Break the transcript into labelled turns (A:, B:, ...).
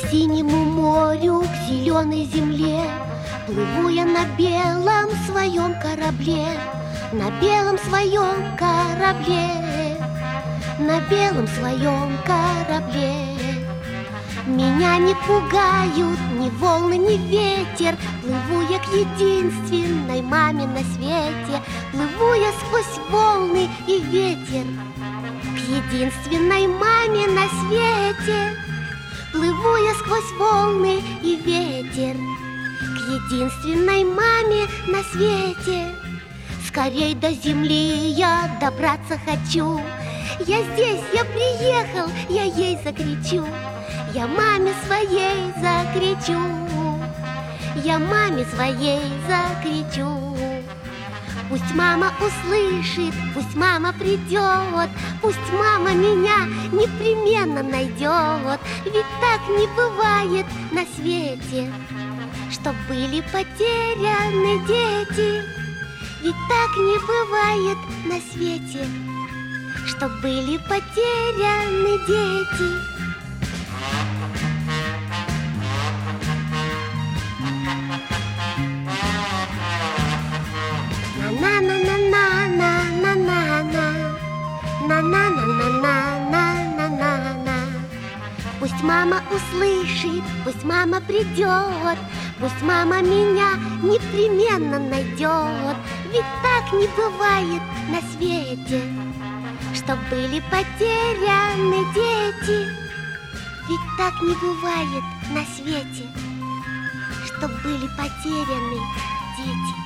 A: синему морю, к зеленой земле плыву я на белом своем корабле, на белом своем корабле, на белом своем корабле. Меня не пугают ни волны, ни ветер. Плыву я к единственной маме на свете. Плыву я сквозь волны и ветер к единственной маме на свете. Плыву я сквозь волны и ветер к единственной маме на свете. Скорей до земли я добраться хочу. Я здесь, я приехал, я ей закричу. Я маме своей закричу. Я маме своей закричу. Пусть мама услышит, пусть мама придет, пусть мама меня непременно найдет. Ведь так не бывает на свете, чтоб были потеряны дети. Ведь так не бывает на свете, чтоб были потеряны дети. Пусть мама услышит, пусть мама придет, пусть мама меня непременно найдет. Ведь так не бывает на свете, чтоб были потеряны дети. Ведь так не бывает на свете, чтоб были потеряны дети.